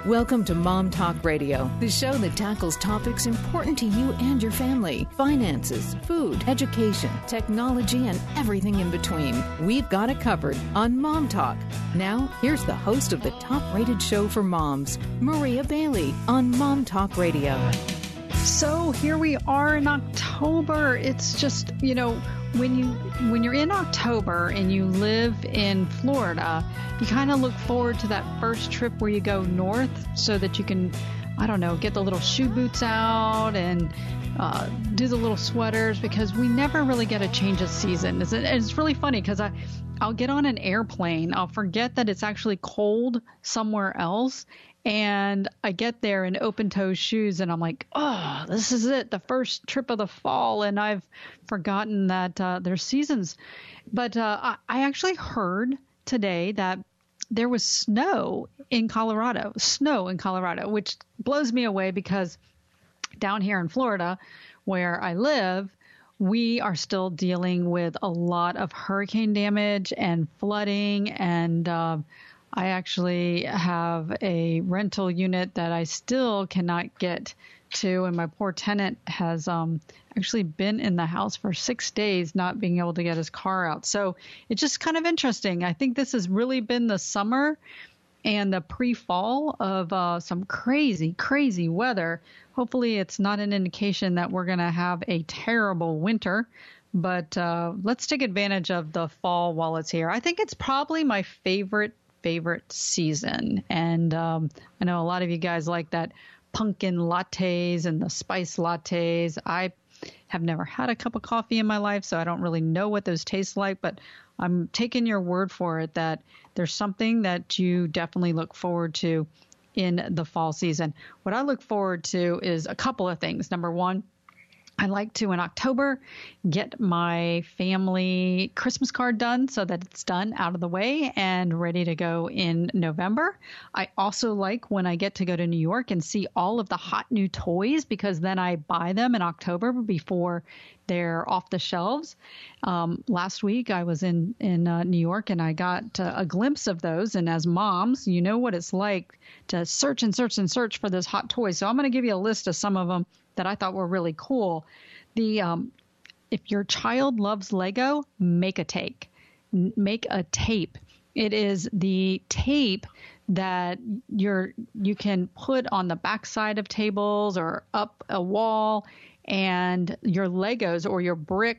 Welcome to Mom Talk Radio, the show that tackles topics important to you and your family. Finances, food, education, technology, and everything in between. We've got it covered on Mom Talk. Now, here's the host of the top-rated show for moms, Maria Bailey, on Mom Talk Radio. So here we are in October. It's just, when you're in October and you live in Florida, you kind of look forward to that first trip where you go north so that you can, get the little shoe boots out and do the little sweaters, because we never really get a change of season. It's really funny because I'll get on an airplane. I'll forget that it's actually cold somewhere else. And I get there in open-toe shoes, and I'm like, oh, this is it, the first trip of the fall, and I've forgotten that there's seasons. But I actually heard today that there was snow in Colorado, which blows me away because down here in Florida, where I live, we are still dealing with a lot of hurricane damage and flooding, and I actually have a rental unit that I still cannot get to, and my poor tenant has actually been in the house for 6 days not being able to get his car out. So it's just kind of interesting. I think this has really been the summer and the pre-fall of some crazy, crazy weather. Hopefully it's not an indication that we're going to have a terrible winter, but let's take advantage of the fall while it's here. I think it's probably my favorite season. And I know a lot of you guys like that pumpkin lattes and the spice lattes. I have never had a cup of coffee in my life, so I don't really know what those taste like, but I'm taking your word for it that there's something that you definitely look forward to in the fall season. What I look forward to is a couple of things. Number one, I like to, in October, get my family Christmas card done so that it's done, out of the way, and ready to go in November. I also like when I get to go to New York and see all of the hot new toys, because then I buy them in October before they're off the shelves. Last week I was in New York, and I got a glimpse of those. And as moms, you know what it's like to search and search and search for those hot toys. So I'm going to give you a list of some of them that I thought were really cool. If your child loves Lego, make a tape. It is the tape that you can put on the backside of tables or up a wall, and your Legos or your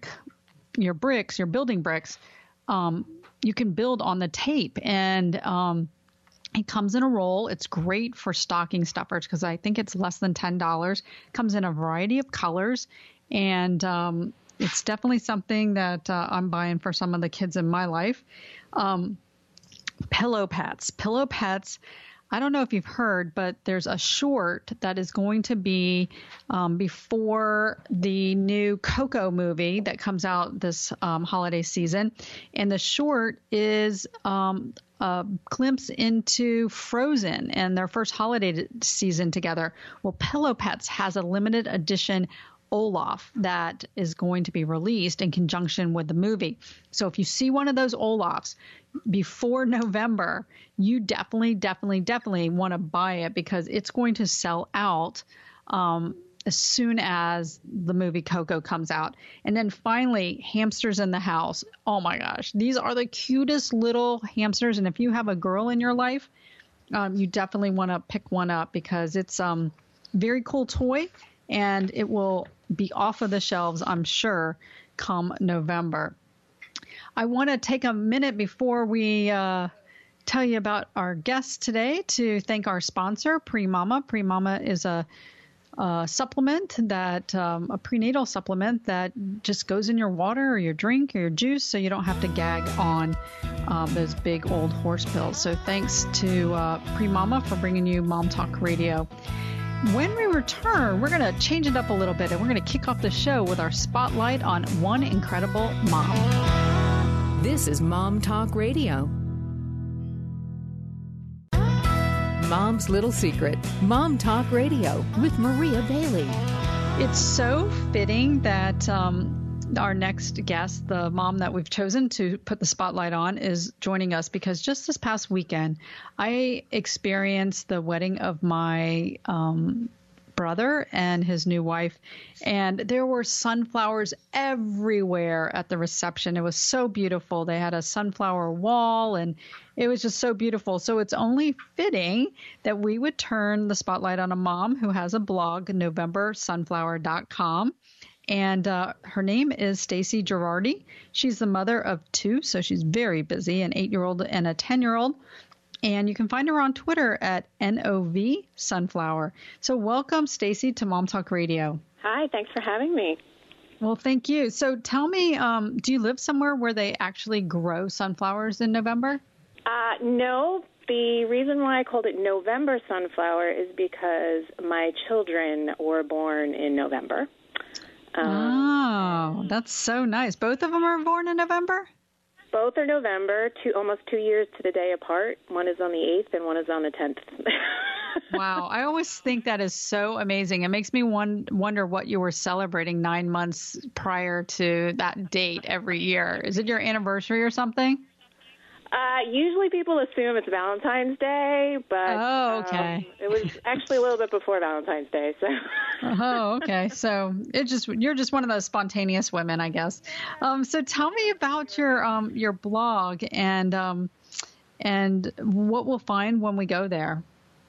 building bricks, you can build on the tape. And it comes in a roll. It's great for stocking stuffers because I think it's less than $10. Comes in a variety of colors, and it's definitely something that I'm buying for some of the kids in my life. Pillow Pets. I don't know if you've heard, but there's a short that is going to be before the new Coco movie that comes out this holiday season. And the short is a glimpse into Frozen and their first holiday season together. Well, Pillow Pets has a limited edition Olaf that is going to be released in conjunction with the movie. So if you see one of those Olafs before November, you definitely want to buy it, because it's going to sell out as soon as the movie Coco comes out. And then finally, hamsters in the house. Oh my gosh, these are the cutest little hamsters. And if you have a girl in your life, you definitely want to pick one up, because it's very cool toy, and it will be off of the shelves, I'm sure, come November. I want to take a minute before we tell you about our guest today to thank our sponsor, PreMama. PreMama is a supplement that a prenatal supplement that just goes in your water or your drink or your juice, so you don't have to gag on those big old horse pills. So thanks to PreMama for bringing you Mom Talk Radio. When we return, we're going to change it up a little bit, and we're going to kick off the show with our spotlight on one incredible mom. This is Mom Talk Radio. Mom's Little Secret. Mom Talk Radio with Maria Bailey. It's so fitting that our next guest, the mom that we've chosen to put the spotlight on, is joining us because just this past weekend, I experienced the wedding of my brother and his new wife, and there were sunflowers everywhere at the reception. It was so beautiful. They had a sunflower wall, and it was just so beautiful. So it's only fitting that we would turn the spotlight on a mom who has a blog, NovemberSunflower.com. And her name is Stacy Girardi. She's the mother of two, so she's very busy, an 8-year-old and a 10-year-old. And you can find her on Twitter at NOV Sunflower. So welcome, Stacy, to Mom Talk Radio. Hi, thanks for having me. Well, thank you. So tell me, do you live somewhere where they actually grow sunflowers in November? No. The reason why I called it November Sunflower is because my children were born in November. Oh, that's so nice. Both of them are born in November? Both are November, almost 2 years to the day apart. One is on the 8th and one is on the 10th. Wow. I always think that is so amazing. It makes me wonder what you were celebrating 9 months prior to that date every year. Is it your anniversary or something? Usually people assume it's Valentine's Day, but okay. It was actually a little bit before Valentine's Day. So. Oh, okay. So you're just one of those spontaneous women, I guess. So tell me about your blog and what we'll find when we go there.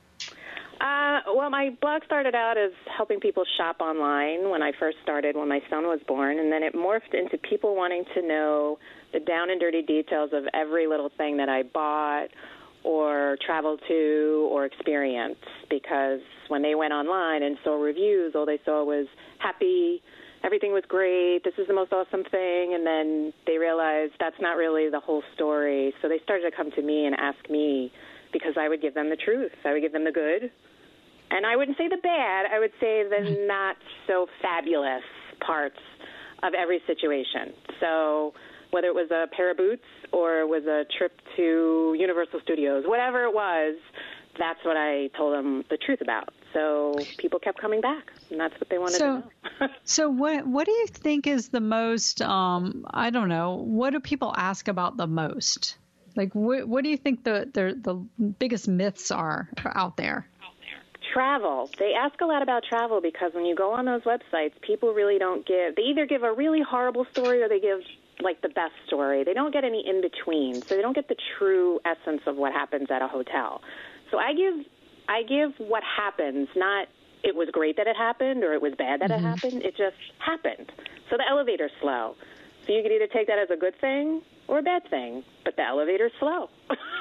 Well, my blog started out as helping people shop online when I first started, when my son was born, and then it morphed into people wanting to know the down and dirty details of every little thing that I bought or traveled to or experienced, because when they went online and saw reviews, all they saw was happy, everything was great, this is the most awesome thing, and then they realized that's not really the whole story. So they started to come to me and ask me, because I would give them the truth. I would give them the good. And I wouldn't say the bad. I would say the not so fabulous parts of every situation. So whether it was a pair of boots or it was a trip to Universal Studios, whatever it was, that's what I told them the truth about. So people kept coming back, and that's what they wanted to know. So what do you think is the most, I don't know, what do people ask about the most? Like, what do you think the biggest myths are out there? Travel. They ask a lot about travel because when you go on those websites, people really don't give, they either give a really horrible story or they give like the best story. They don't get any in between. So they don't get the true essence of what happens at a hotel. So I give what happens, not it was great that it happened or it was bad that it happened. It just happened. So the elevator's slow. So you could either take that as a good thing or a bad thing, but the elevator's slow.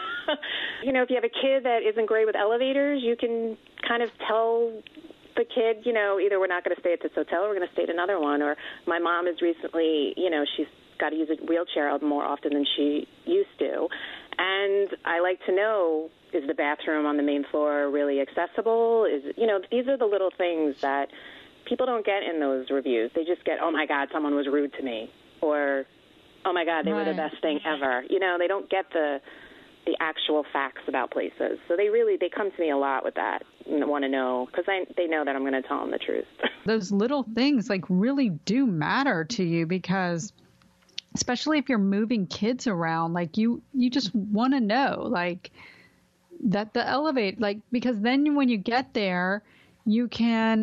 You know, if you have a kid that isn't great with elevators, you can kind of tell the kid, you know, either we're not going to stay at this hotel or we're going to stay at another one. Or my mom is recently, you know, she's got to use a wheelchair more often than she used to. And I like to know, is the bathroom on the main floor really accessible? You know, these are the little things that people don't get in those reviews. They just get, oh, my God, someone was rude to me. Or, oh, my God, they were the best thing ever. You know, they don't get the actual facts about places. So they come to me a lot with that and want to know, because they know that I'm going to tell them the truth. Those little things like really do matter to you, because especially if you're moving kids around, like you just want to know like that the elevate, like, because then when you get there, you can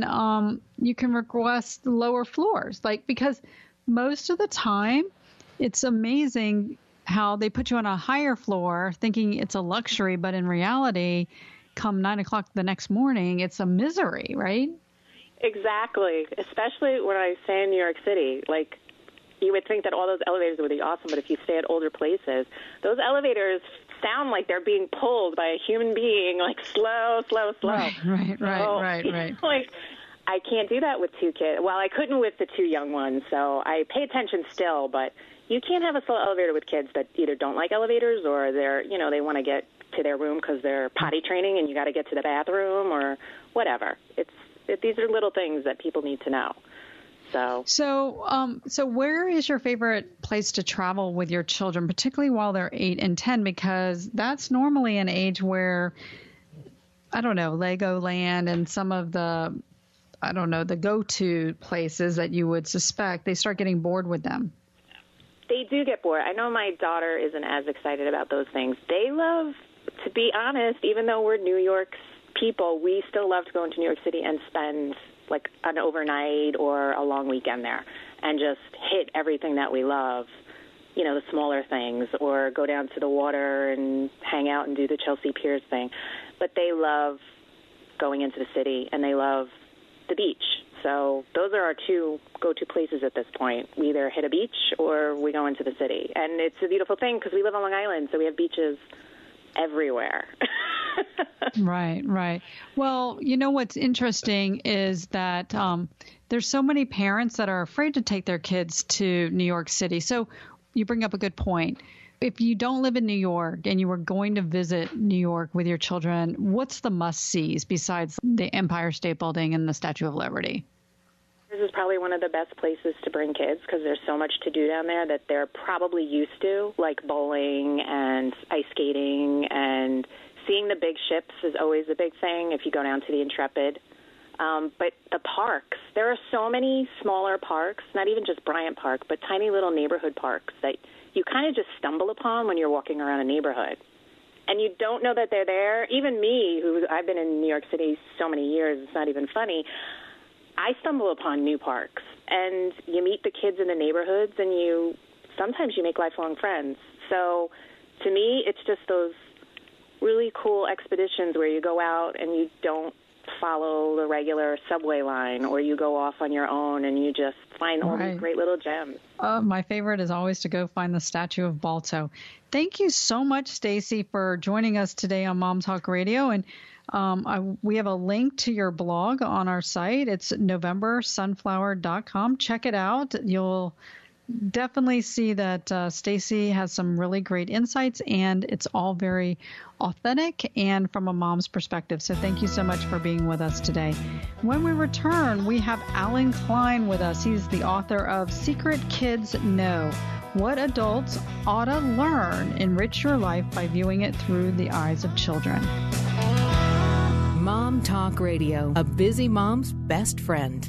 request lower floors, like, because most of the time it's amazing how they put you on a higher floor thinking it's a luxury, but in reality, come 9 o'clock the next morning, it's a misery, right? Exactly. Especially when I stay in New York City. Like, you would think that all those elevators would be awesome, but if you stay at older places, those elevators sound like they're being pulled by a human being, like slow. Right. Like, I can't do that with two kids. Well, I couldn't with the two young ones, so I pay attention still, but you can't have a slow elevator with kids that either don't like elevators or they want to get to their room because they're potty training and you got to get to the bathroom or whatever. These are little things that people need to know. So where is your favorite place to travel with your children, particularly while they're 8 and 10? Because that's normally an age where, I don't know, Legoland and some of the I don't know, the go-to places that you would suspect, they start getting bored with them. They do get bored. I know my daughter isn't as excited about those things. They love, to be honest, even though we're New York people, we still love to go into New York City and spend like an overnight or a long weekend there and just hit everything that we love, you know, the smaller things, or go down to the water and hang out and do the Chelsea Piers thing. But they love going into the city, and they love the beach. So those are our two go-to places at this point. We either hit a beach or we go into the city. And it's a beautiful thing because we live on Long Island, so we have beaches everywhere. Right. Well, you know what's interesting is that there's so many parents that are afraid to take their kids to New York City. So you bring up a good point. If you don't live in New York and you were going to visit New York with your children, what's the must-sees besides the Empire State Building and the Statue of Liberty? This is probably one of the best places to bring kids because there's so much to do down there that they're probably used to, like bowling and ice skating, and seeing the big ships is always a big thing if you go down to the Intrepid. But the parks, there are so many smaller parks, not even just Bryant Park, but tiny little neighborhood parks that you kind of just stumble upon when you're walking around a neighborhood. And you don't know that they're there. Even me, I've been in New York City so many years, it's not even funny, I stumble upon new parks. And you meet the kids in the neighborhoods, and sometimes you make lifelong friends. So to me, it's just those really cool expeditions where you go out and you don't follow the regular subway line, or you go off on your own and you just find all these great little gems. My favorite is always to go find the statue of Balto. Thank you so much, Stacy, for joining us today on Mom Talk Radio. And we have a link to your blog on our site. It's novembersunflower.com. Check it out. You'll definitely see that Stacy has some really great insights, and it's all very authentic and from a mom's perspective. So thank you so much for being with us today. When we return, we have Alan Klein with us. He's the author of Secret Kids Know: What Adults Ought to Learn. Enrich Your Life by Viewing It Through the Eyes of Children. Mom Talk Radio, a busy mom's best friend.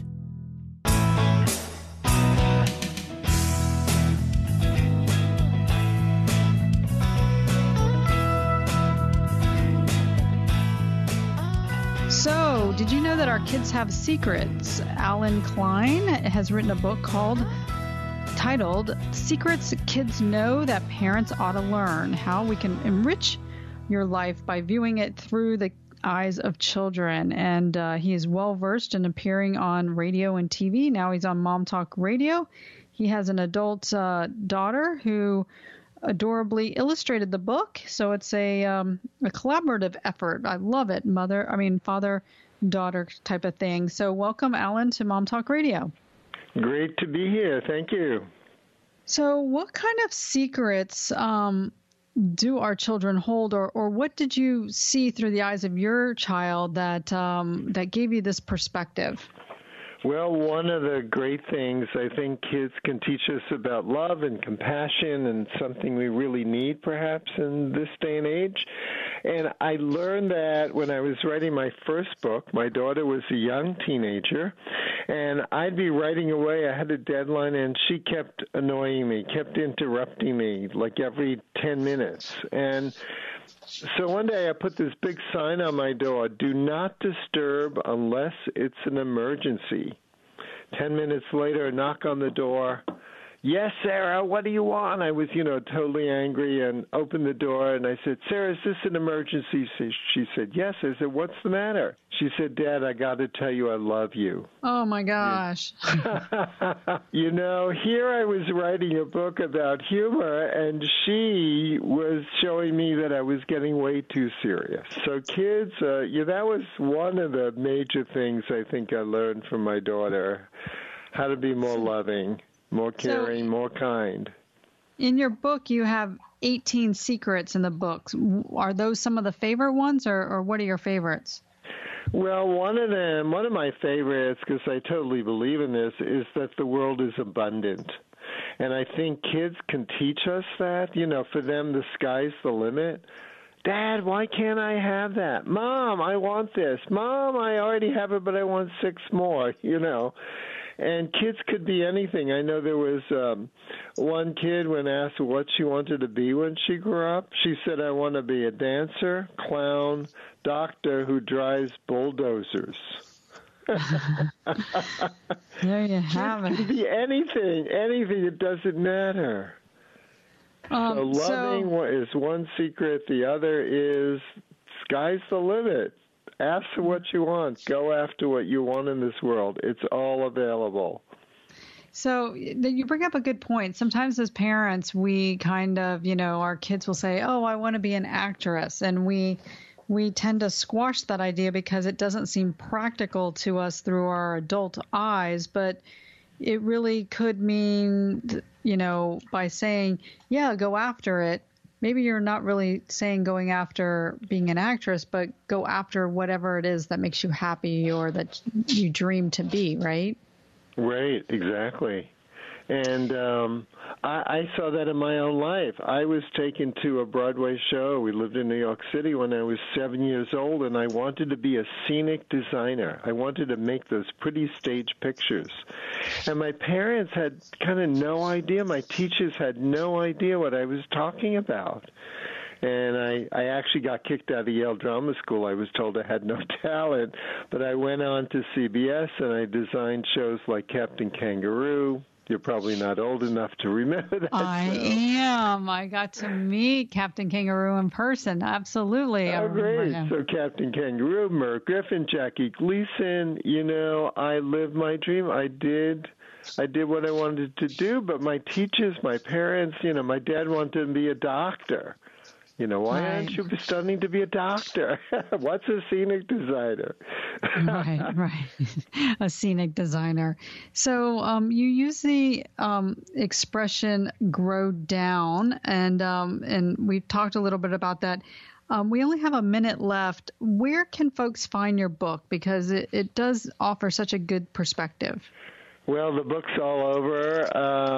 So, did you know that our kids have secrets? Alan Klein has written a book titled Secrets Kids Know That Parents Ought to Learn: How We Can Enrich Your Life by Viewing It Through the Eyes of Children. And he is well versed in appearing on radio and TV. Now he's on Mom Talk Radio. He has an adult daughter who adorably illustrated the book. So it's a collaborative effort. I love it. Father-daughter type of thing. So welcome, Alan, to Mom Talk Radio. Great to be here. Thank you. So what kind of secrets do our children hold, or what did you see through the eyes of your child that gave you this perspective? Well, one of the great things I think kids can teach us about love and compassion, and something we really need perhaps in this day and age. And I learned that when I was writing my first book. My daughter was a young teenager, and I'd be writing away. I had a deadline, and she kept annoying me, kept interrupting me like every 10 minutes. And so one day I put this big sign on my door: do not disturb unless it's an emergency. 10 minutes later, a knock on the door. Yes, Sarah, what do you want? I was, totally angry, and opened the door, and I said, Sarah, is this an emergency? She said, yes. I said, what's the matter? She said, Dad, I got to tell you I love you. Oh, my gosh. Here I was writing a book about humor, and she was showing me that I was getting way too serious. So kids, that was one of the major things I think I learned from my daughter, how to be more loving, more caring, more kind. In your book, you have 18 secrets in the books. Are those some of the favorite ones, or what are your favorites? Well, one of my favorites, because I totally believe in this, is that the world is abundant. And I think kids can teach us that. For them, the sky's the limit. Dad, why can't I have that? Mom, I want this. Mom, I already have it, but I want 6 more, And kids could be anything. I know there was one kid when asked what she wanted to be when she grew up. She said, I want to be a dancer, clown, doctor who drives bulldozers. There you have it. It could be anything. It doesn't matter. So loving is one secret. The other is sky's the limit. Ask for what you want. Go after what you want in this world. It's all available. So you bring up a good point. Sometimes as parents, we kind of, our kids will say, oh, I want to be an actress. And we tend to squash that idea because it doesn't seem practical to us through our adult eyes. But it really could mean, by saying, yeah, go after it. Maybe you're not really saying going after being an actress, but go after whatever it is that makes you happy or that you dream to be, right? Right, exactly. And I saw that in my own life. I was taken to a Broadway show. We lived in New York City when I was 7 years old, and I wanted to be a scenic designer. I wanted to make those pretty stage pictures. And my parents had kind of no idea. My teachers had no idea what I was talking about. And I actually got kicked out of Yale Drama School. I was told I had no talent. But I went on to CBS, and I designed shows like Captain Kangaroo. You're probably not old enough to remember that. I am. I got to meet Captain Kangaroo in person. Absolutely. Oh, great. So Captain Kangaroo, Merv Griffin, Jackie Gleason, I lived my dream. I did what I wanted to do, but my teachers, my parents, my dad wanted to be a doctor. Why aren't you studying to be a doctor? What's a scenic designer? Right. A scenic designer. So you use the expression "grow down," and we've talked a little bit about that. We only have a minute left. Where can folks find your book? Because it does offer such a good perspective. Well, the book's all over.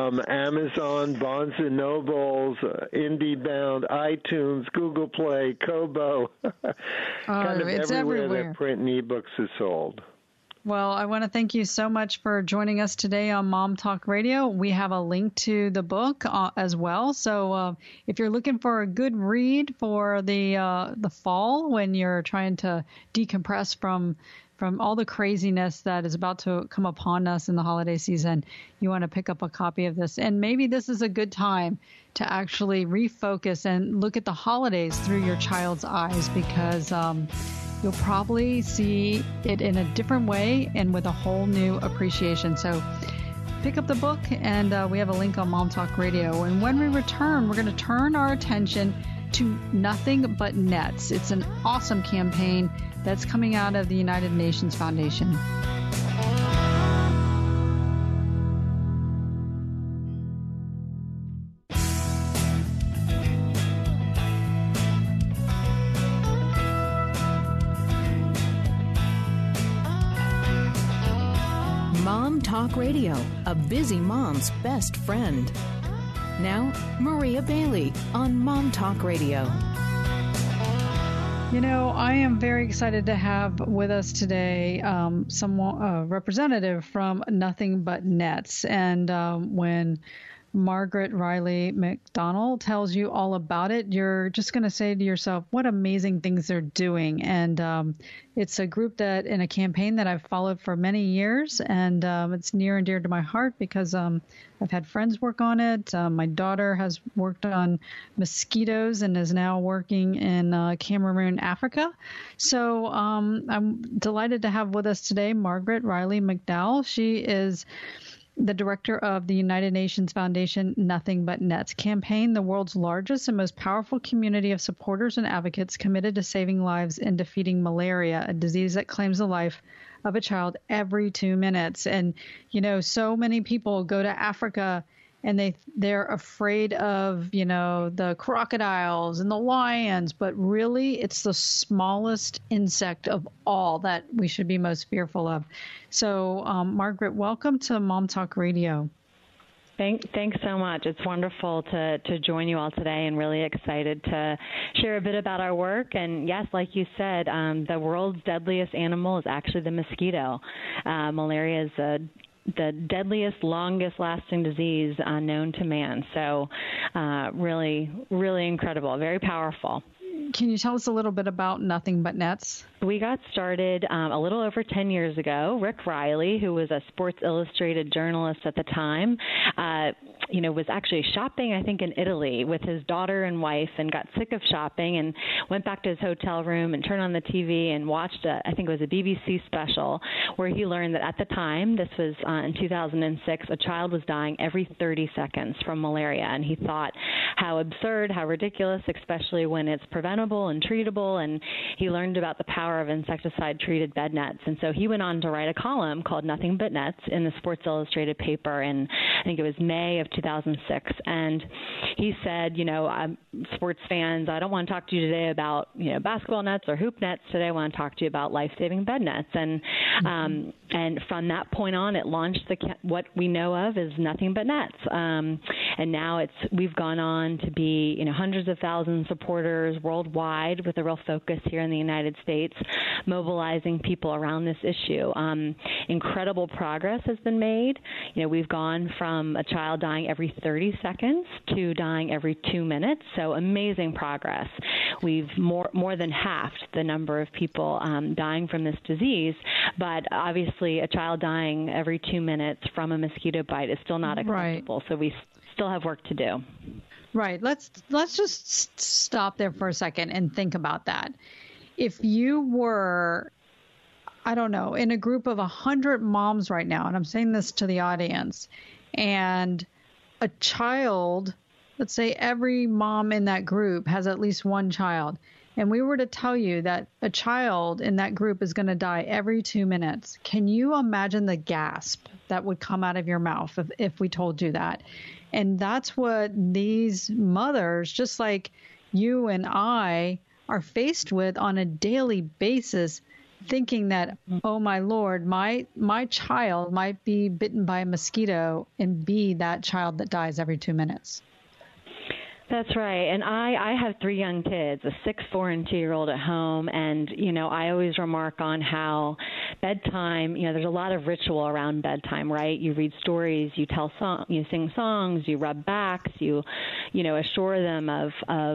Amazon, Barnes & Nobles, IndieBound, iTunes, Google Play, Kobo. Kind of it's everywhere everywhere that print and ebooks is sold. Well, I want to thank you so much for joining us today on Mom Talk Radio. We have a link to the book as well. So if you're looking for a good read for the fall when you're trying to decompress from all the craziness that is about to come upon us in the holiday season, you want to pick up a copy of this. And maybe this is a good time to actually refocus and look at the holidays through your child's eyes, because you'll probably see it in a different way and with a whole new appreciation. So pick up the book, and we have a link on Mom Talk Radio. And when we return, we're going to turn our attention to Nothing But Nets. It's an awesome campaign that's coming out of the United Nations Foundation. Mom Talk Radio, a busy mom's best friend. Now, Maria Bailey on Mom Talk Radio. I am very excited to have with us today a representative from Nothing But Nets. And when Margaret Riley McDonald tells you all about it, you're just going to say to yourself, what amazing things they're doing. And it's a group that in a campaign that I've followed for many years, and it's near and dear to my heart because I've had friends work on it. My daughter has worked on mosquitoes and is now working in Cameroon, Africa. So I'm delighted to have with us today Margaret Riley McDowell. She is the director of the United Nations Foundation Nothing But Nets campaign, the world's largest and most powerful community of supporters and advocates committed to saving lives and defeating malaria, a disease that claims the life of a child every 2 minutes. And, so many people go to Africa and they're afraid of, the crocodiles and the lions, but really it's the smallest insect of all that we should be most fearful of. So, Margaret, welcome to Mom Talk Radio. Thanks so much. It's wonderful to join you all today, and really excited to share a bit about our work. And yes, like you said, the world's deadliest animal is actually the mosquito. Malaria is the deadliest, longest-lasting disease known to man. So really, really incredible, very powerful. Can you tell us a little bit about Nothing But Nets? We got started a little over 10 years ago. Rick Riley, who was a Sports Illustrated journalist at the time, was actually shopping, I think, in Italy with his daughter and wife, and got sick of shopping and went back to his hotel room and turned on the TV and watched, I think it was a BBC special, where he learned that at the time, this was in 2006, a child was dying every 30 seconds from malaria. And he thought how absurd, how ridiculous, especially when it's preventable and treatable. And he learned about the power of insecticide-treated bed nets. And so he went on to write a column called Nothing But Nets in the Sports Illustrated paper in, I think it was May of 2006. And he said, sports fans, I don't want to talk to you today about, basketball nets or hoop nets. Today I want to talk to you about life-saving bed nets. And and from that point on, it launched what we know of as Nothing But Nets. And now we've gone on to be, hundreds of thousands of supporters worldwide, with a real focus here in the United States, mobilizing people around this issue. Incredible progress has been made. We've gone from a child dying every 30 seconds to dying every 2 minutes. So amazing progress. We've more than halved the number of people dying from this disease. But obviously, a child dying every 2 minutes from a mosquito bite is still not acceptable. Right. So we still have work to do. Right. Let's just stop there for a second and think about that. If you were, I don't know, in a group of 100 moms right now, and I'm saying this to the audience, and a child, let's say every mom in that group has at least one child, and we were to tell you that a child in that group is going to die every 2 minutes, can you imagine the gasp that would come out of your mouth if we told you that? And that's what these mothers, just like you and I, are faced with on a daily basis, thinking that, oh, my Lord, my child might be bitten by a mosquito and be that child that dies every 2 minutes. That's right. And I have 3 young kids, a 6, 4, and 2-year-old at home. And, I always remark on how bedtime, there's a lot of ritual around bedtime, right? You read stories, you you sing songs, you rub backs, you assure them of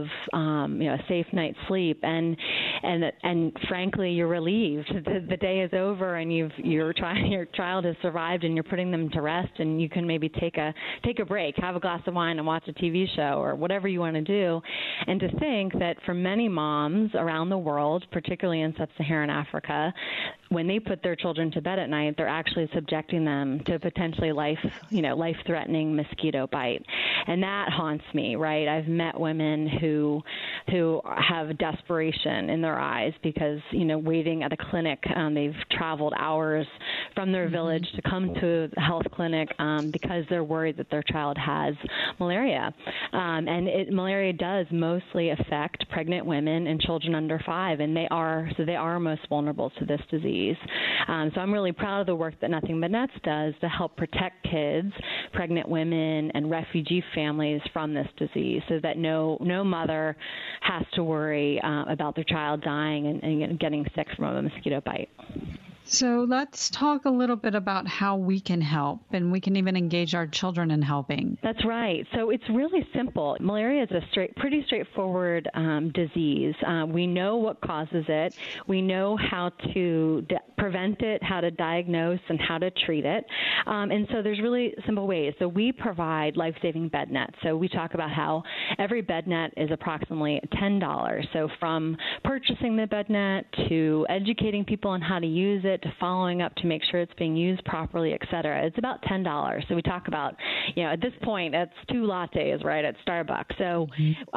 a safe night's sleep. And frankly, you're relieved. The day is over, and your child has survived, and you're putting them to rest, and you can maybe take a break, have a glass of wine, and watch a TV show or whatever you want to do. And to think that for many moms around the world, particularly in sub-Saharan Africa, when they put their children to bed at night, they're actually subjecting them to potentially life-threatening mosquito bite. And that haunts me, right? I've met women who have desperation in their eyes because, waiting at a clinic, they've traveled hours from their village to come to the health clinic because they're worried that their child has malaria. And malaria does mostly affect pregnant women and children under 5, and they are most vulnerable to this disease. So I'm really proud of the work that Nothing But Nets does to help protect kids, pregnant women, and refugee families from this disease, so that no mother has to worry about their child dying and getting sick from a mosquito bite. So let's talk a little bit about how we can help, and we can even engage our children in helping. That's right. So it's really simple. Malaria is a pretty straightforward disease. We know what causes it. We know how to prevent it, how to diagnose, and how to treat it. And so there's really simple ways. So we provide life-saving bed nets. So we talk about how every bed net is approximately $10. So from purchasing the bed net to educating people on how to use it, to following up to make sure it's being used properly, et cetera. It's about $10. So we talk about, at this point, that's 2 lattes, right, at Starbucks. So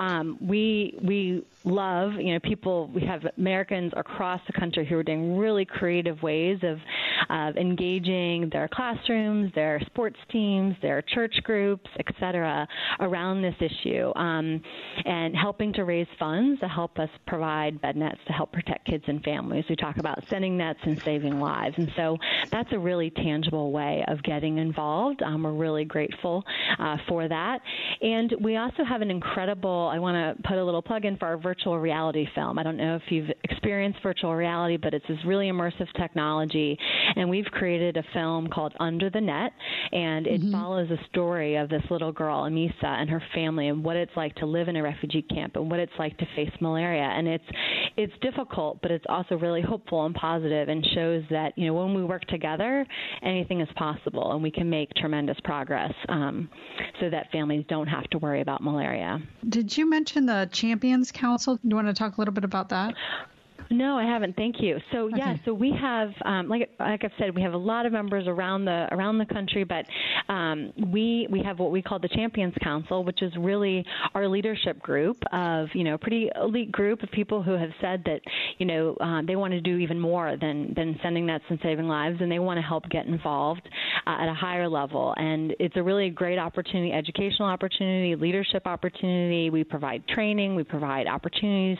we love, people, we have Americans across the country who are doing really creative ways of of engaging their classrooms, their sports teams, their church groups, etc., around this issue, and helping to raise funds to help us provide bed nets to help protect kids and families. We talk about sending nets and saving lives. And so that's a really tangible way of getting involved. We're really grateful for that. And we also have an incredible, I want to put a little plug in for our virtual reality film. I don't know if you've experienced virtual reality, but it's this really immersive technology. And we've created a film called Under the Net, and it follows a story of this little girl, Amisa, and her family, and what it's like to live in a refugee camp and what it's like to face malaria. And it's difficult, but it's also really hopeful and positive, and shows that, when we work together, anything is possible, and we can make tremendous progress so that families don't have to worry about malaria. Did you mention the Champions Council? Do you want to talk a little bit about that? No, I haven't. Thank you. So yeah, so we have, like I've said, we have a lot of members around the country, but we have what we call the Champions Council, which is really our leadership group of pretty elite group of people who have said that they want to do even more than sending nets and saving lives, and they want to help get involved at a higher level. And it's a really great opportunity, educational opportunity, leadership opportunity. We provide training, we provide opportunities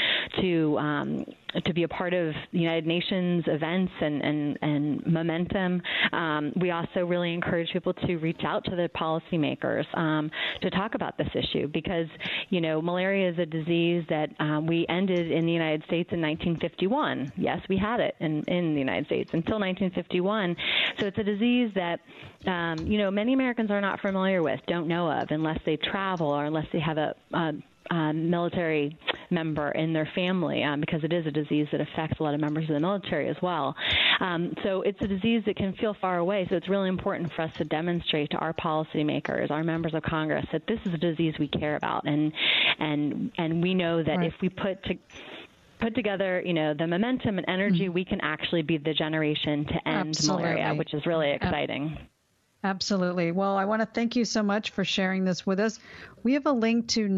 to be a part of the United Nations events and momentum. We also really encourage people to reach out to the policymakers to talk about this issue, because, malaria is a disease that we ended in the United States in 1951. Yes, we had it in the United States until 1951. So it's a disease that, many Americans are not familiar with, don't know of, unless they travel or unless they have a military member in their family, because it is a disease that affects a lot of members of the military as well. So it's a disease that can feel far away. So it's really important for us to demonstrate to our policymakers, our members of Congress, that this is a disease we care about, and we know that if we put together, the momentum and energy, we can actually be the generation to end malaria, which is really exciting. Absolutely. Well, I want to thank you so much for sharing this with us. We have a link to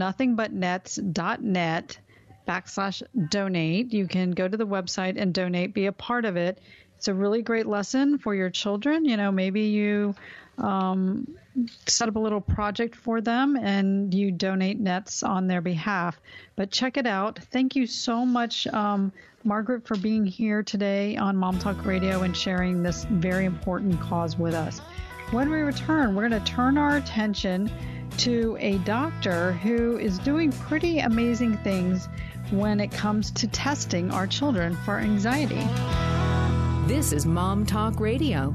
nothingbutnets.net/donate. You can go to the website and donate, be a part of it. It's a really great lesson for your children. Maybe you set up a little project for them and you donate nets on their behalf. But check it out. Thank you so much, Margaret, for being here today on Mom Talk Radio and sharing this very important cause with us. When we return, we're going to turn our attention to a doctor who is doing pretty amazing things when it comes to testing our children for anxiety. This is Mom Talk Radio.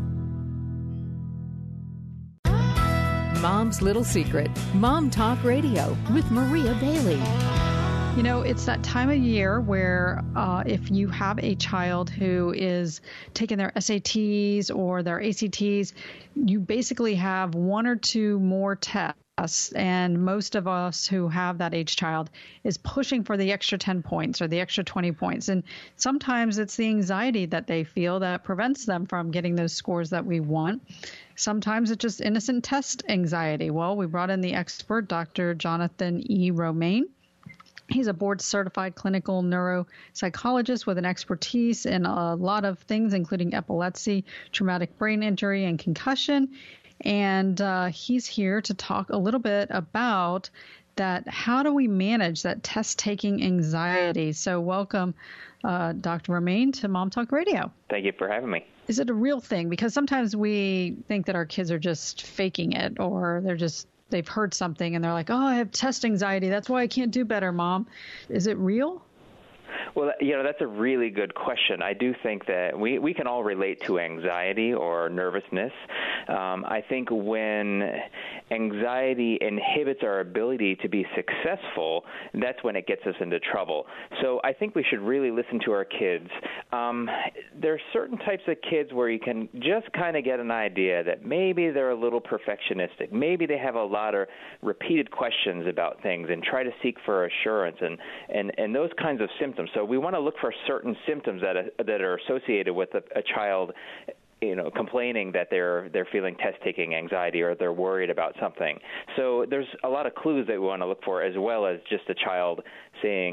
Mom's Little Secret. Mom Talk Radio with Maria Bailey. It's that time of year where if you have a child who is taking their SATs or their ACTs, you basically have one or two more tests. And most of us who have that age child is pushing for the extra 10 points or the extra 20 points. And sometimes it's the anxiety that they feel that prevents them from getting those scores that we want. Sometimes it's just innocent test anxiety. Well, we brought in the expert, Dr. Jonathan E. Romaine. He's a board-certified clinical neuropsychologist with an expertise in a lot of things, including epilepsy, traumatic brain injury, and concussion. And he's here to talk a little bit about that. How do we manage that test-taking anxiety? So welcome, Dr. Romaine, to Mom Talk Radio. Thank you for having me. Is it a real thing? Because sometimes we think that our kids are just faking it, or they've heard something and they're like, oh, I have test anxiety. That's why I can't do better, Mom. Is it real? Well, that's a really good question. I do think that we can all relate to anxiety or nervousness. I think when anxiety inhibits our ability to be successful, that's when it gets us into trouble. So I think we should really listen to our kids. There are certain types of kids where you can just kind of get an idea that maybe they're a little perfectionistic. Maybe they have a lot of repeated questions about things and try to seek for assurance and those kinds of symptoms. So we want to look for certain symptoms that are associated with a child, complaining that they're feeling test-taking anxiety or they're worried about something. So there's a lot of clues that we want to look for, as well as just a child saying,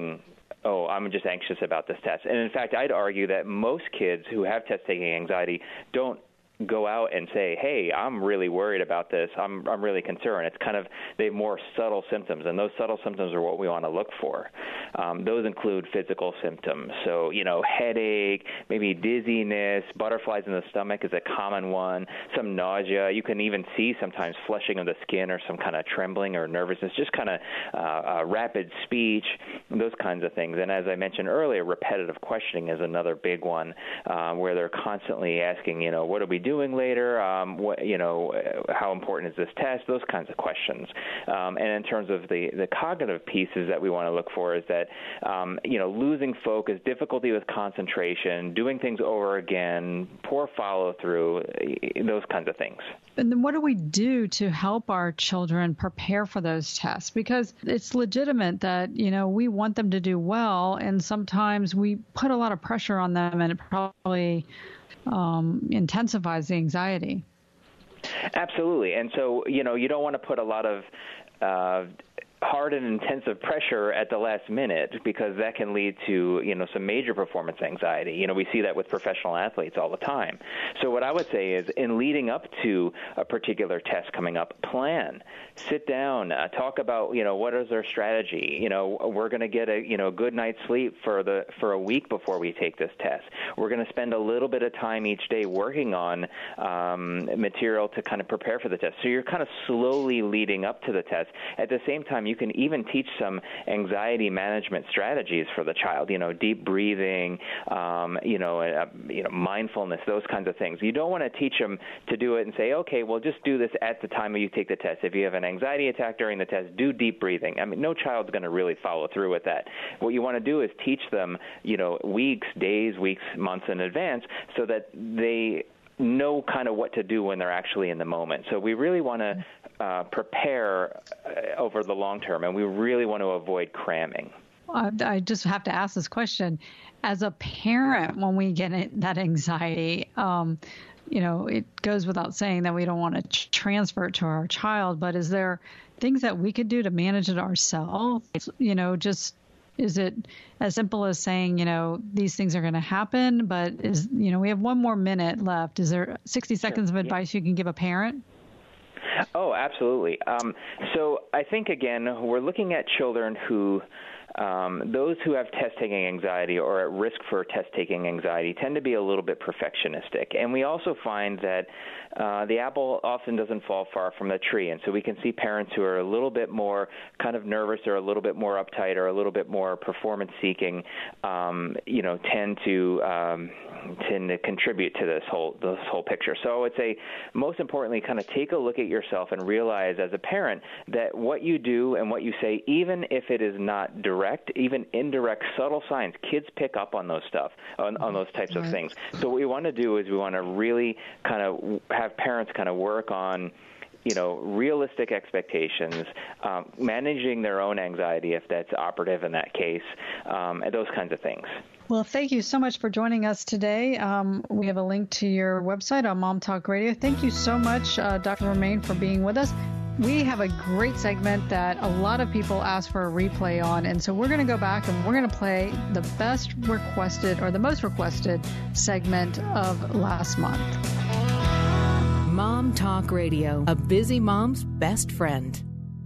oh, I'm just anxious about this test. And in fact, I'd argue that most kids who have test-taking anxiety don't go out and say, hey, I'm really worried about this. I'm really concerned. It's kind of, they have more subtle symptoms, and those subtle symptoms are what we want to look for. Those include physical symptoms. So, headache, maybe dizziness, butterflies in the stomach is a common one, some nausea. You can even see sometimes flushing of the skin or some kind of trembling or nervousness, just kind of rapid speech, those kinds of things. And as I mentioned earlier, repetitive questioning is another big one, where they're constantly asking, what are we doing later? How important is this test? Those kinds of questions. And in terms of the cognitive pieces that we want to look for is that, losing focus, difficulty with concentration, doing things over again, poor follow-through, those kinds of things. And then what do we do to help our children prepare for those tests? Because it's legitimate that, we want them to do well, and sometimes we put a lot of pressure on them, and it probably intensifies the anxiety. Absolutely. And so, you don't want to put a lot of hard and intensive pressure at the last minute, because that can lead to, some major performance anxiety. We see that with professional athletes all the time. So what I would say is, in leading up to a particular test coming up, plan, sit down, talk about, what is our strategy? We're going to get a, good night's sleep for a week before we take this test. We're going to spend a little bit of time each day working on material to kind of prepare for the test. So you're kind of slowly leading up to the test. At the same time, you can even teach some anxiety management strategies for the child, deep breathing, mindfulness, those kinds of things. You don't want to teach them to do it and say, okay, well, just do this at the time you take the test. If you have an anxiety attack during the test, do deep breathing. I mean, no child's going to really follow through with that. What you want to do is teach them, weeks, days, weeks, months in advance, so that they know kind of what to do when they're actually in the moment. So we really want to prepare over the long term, and we really want to avoid cramming. I just have to ask this question. As a parent, when we get that anxiety, it goes without saying that we don't want to transfer it to our child, but is there things that we could do to manage it ourselves? Is it as simple as saying, these things are going to happen, but we have one more minute left. Is there 60 seconds of advice you can give a parent? Oh, absolutely. So I think, again, we're looking at children who, those who have test-taking anxiety or at risk for test-taking anxiety tend to be a little bit perfectionistic. And we also find that the apple often doesn't fall far from the tree. And so we can see parents who are a little bit more kind of nervous or a little bit more uptight or a little bit more performance-seeking, tend to contribute to this whole picture. So I would say, most importantly, kind of take a look at yourself and realize as a parent that what you do and what you say, even if it is not direct, even indirect, subtle signs, kids pick up on those on those types of things. So what we want to do is we want to really kind of have parents kind of work on realistic expectations, managing their own anxiety if that's operative in that case, and those kinds of things. Well, thank you so much for joining us today. We have a link to your website on Mom Talk Radio. Thank you so much, Dr. Romaine, for being with us. We have a great segment that a lot of people ask for a replay on, and so we're going to go back and we're going to play the best requested or the most requested segment of last month. Mom Talk Radio, a busy mom's best friend.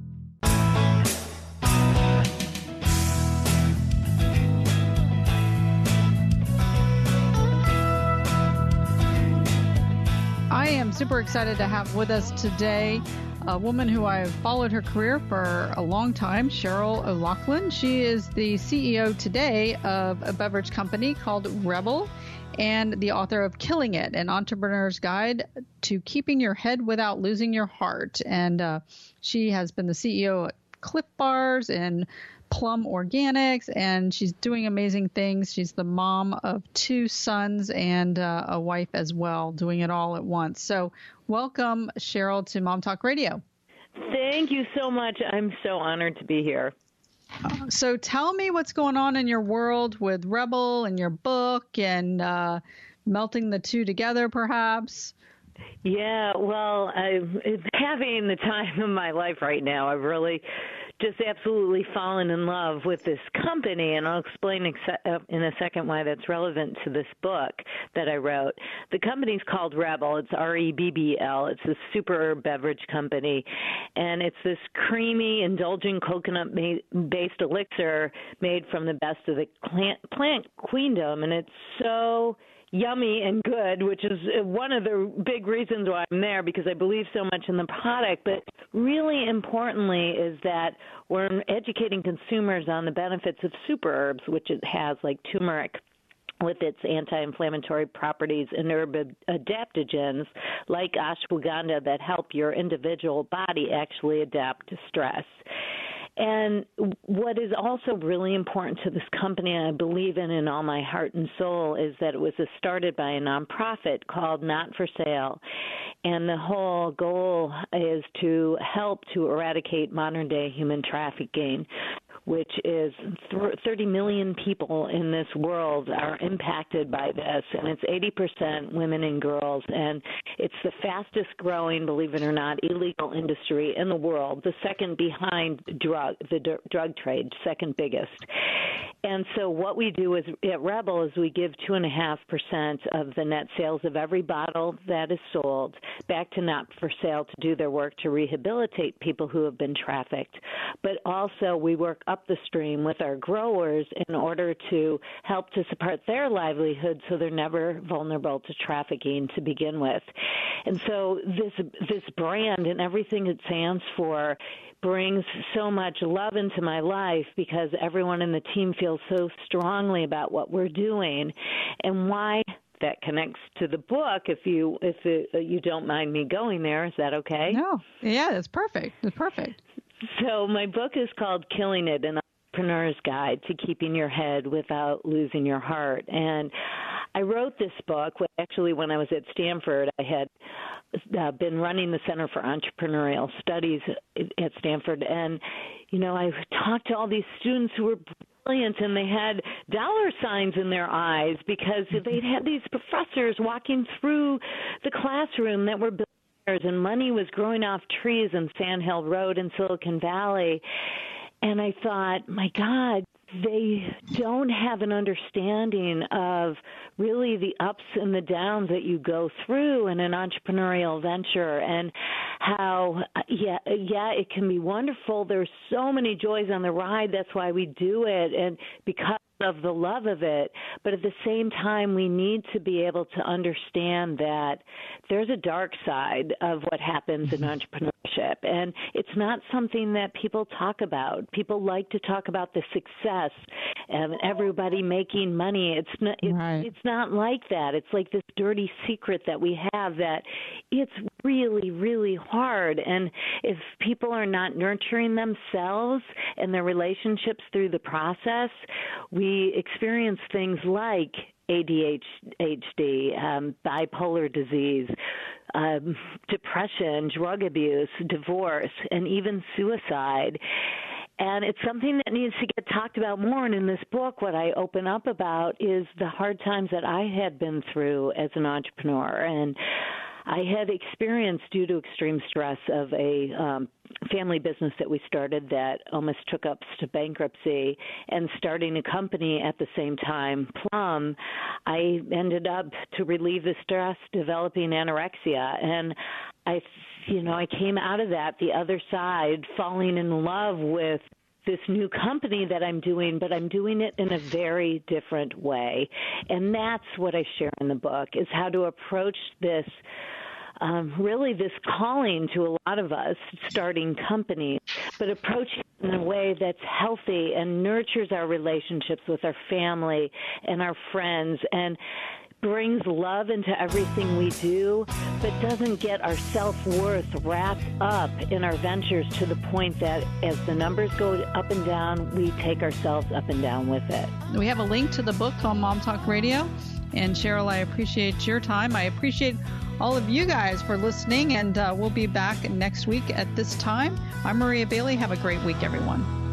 I am super excited to have with us today a woman who I have followed her career for a long time, Cheryl O'Loughlin. She is the CEO today of a beverage company called Rebel, and the author of Killing It, an entrepreneur's guide to keeping your head without losing your heart. And she has been the CEO at Cliff Bars and Plum Organics, and she's doing amazing things. She's the mom of 2 sons and a wife as well, doing it all at once. So welcome, Cheryl, to Mom Talk Radio. Thank you so much. I'm so honored to be here. So tell me what's going on in your world with Rebel and your book and melting the two together, perhaps. Yeah, well, I'm having the time of my life right now. I've really just absolutely fallen in love with this company, and I'll explain in a second why that's relevant to this book that I wrote. The company's called Rebel. It's REBBL. It's a super herb beverage company, and it's this creamy, indulgent coconut-based elixir made from the best of the plant queendom, and it's so yummy and good, which is one of the big reasons why I'm there, because I believe so much in the product. But really importantly is that we're educating consumers on the benefits of super herbs, which it has, like turmeric with its anti-inflammatory properties and herb adaptogens like ashwagandha that help your individual body actually adapt to stress. And what is also really important to this company, and I believe in all my heart and soul, is that it was started by a nonprofit called Not for Sale. And the whole goal is to help to eradicate modern-day human trafficking, which is 30 million people in this world are impacted by this, and it's 80% women and girls, and it's the fastest growing, believe it or not, illegal industry in the world, the second behind the drug trade, second biggest. And so what we do at Rebel is we give 2.5% of the net sales of every bottle that is sold back to Not for Sale to do their work to rehabilitate people who have been trafficked. But also we work up the stream with our growers in order to help to support their livelihood so they're never vulnerable to trafficking to begin with. And so this brand and everything it stands for brings so much love into my life because everyone in the team feels so strongly about what we're doing. And why that connects to the book, if you don't mind me going there, is that okay? No. Yeah, that's perfect. It's perfect. So my book is called Killing It, an Entrepreneur's Guide to Keeping Your Head Without Losing Your Heart. And I wrote this book, actually, when I was at Stanford. I had been running the Center for Entrepreneurial Studies at Stanford. And, I talked to all these students who were brilliant, and they had dollar signs in their eyes because they'd had these professors walking through the classroom that were billionaires, and money was growing off trees in Sand Hill Road in Silicon Valley. And I thought, my God, they don't have an understanding of really the ups and the downs that you go through in an entrepreneurial venture, and how, it can be wonderful. There's so many joys on the ride. That's why we do it, and because of the love of it. But at the same time, we need to be able to understand that there's a dark side of what happens in entrepreneurship, and it's not something that people talk about. People like to talk about the success and everybody making money. It's not like that. It's like this dirty secret that we have that it's really, really hard. And if people are not nurturing themselves and their relationships through the process, we experience things like ADHD, bipolar disease, depression, drug abuse, divorce, and even suicide. And it's something that needs to get talked about more. And in this book, what I open up about is the hard times that I had been through as an entrepreneur. And I had experienced, due to extreme stress, of a family business that we started that almost took us to bankruptcy, and starting a company at the same time, Plum. I ended up, to relieve the stress, developing anorexia. And I came out of that, the other side, falling in love with this new company that I'm doing, but I'm doing it in a very different way. And that's what I share in the book, is how to approach this, really this calling to a lot of us starting companies, but approach it in a way that's healthy and nurtures our relationships with our family and our friends, and brings love into everything we do, but doesn't get our self-worth wrapped up in our ventures to the point that as the numbers go up and down, we take ourselves up and down with it. We have a link to the book on Mom Talk Radio. And Cheryl, I appreciate your time. I appreciate all of you guys for listening, and we'll be back next week at this time. I'm Maria Bailey. Have a great week, everyone.